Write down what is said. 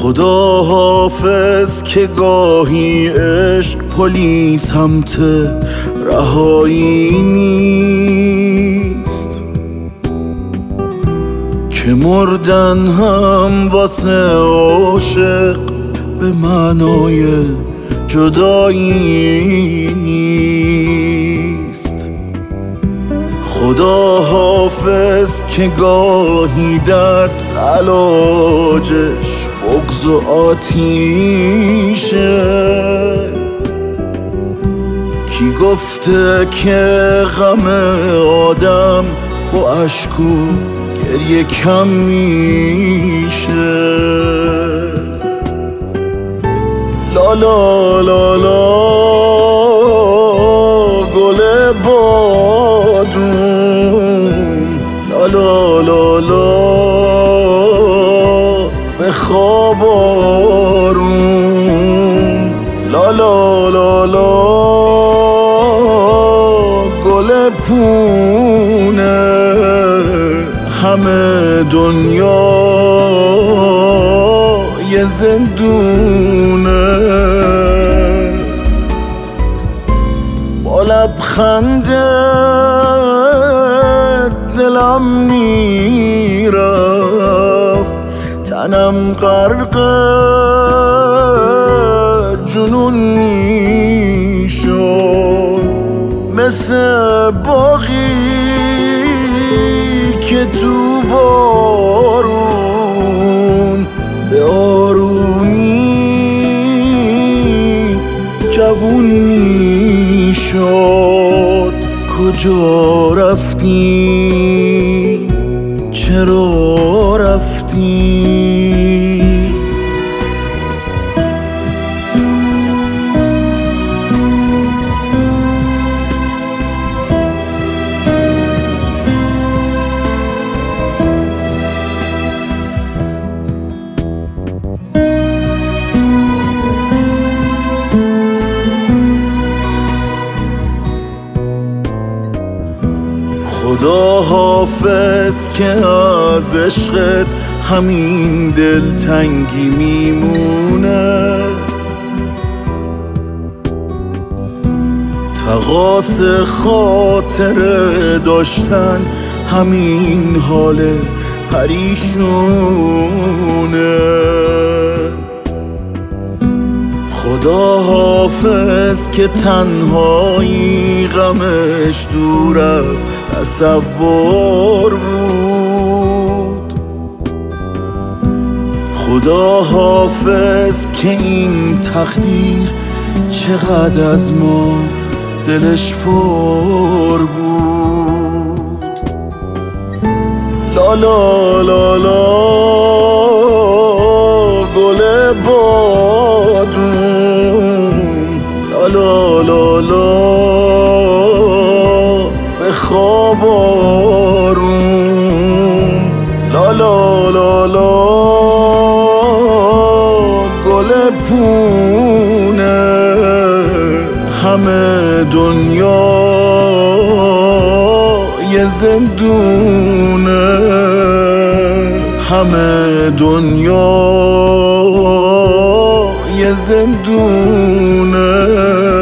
خدا حافظ که گاهی عشق پلی سمت رهایی نیست، که مردن هم واسه عاشق به معنای جدایی نیست. خدا حافظ که گاهی درد علاجش بغض و آتیشه. کی گفته که غم آدم با اشک و گریه کم میشه؟ لا لا لا لا گل بادون، لا لا لا لا به خواب آروم، لا لا لا لا گل پونه. همه دنیا یه زندونه، با لبخند دلم میرفت، تنم غرق جنون میشد، مثل باغی که تو بارون به آرومی جوون میشد. کجا رفتی؟ چرا رفتی؟ خدا حافظ که از عشقت همین دلتنگی میمونه، تقاص خاطر داشتن همین حال پریشونه. خدا حافظ که تنهایی غمش دور از تصور بود. خدا حافظ که این تقدیر چقدر از ما دلش پر بود. لا لا لا لا گل بادون، لا لا لا لا به خواب آروم، لا لا لا لا گل پونه. همه دنیا یه زندونه، همه دنیا یه زندونه.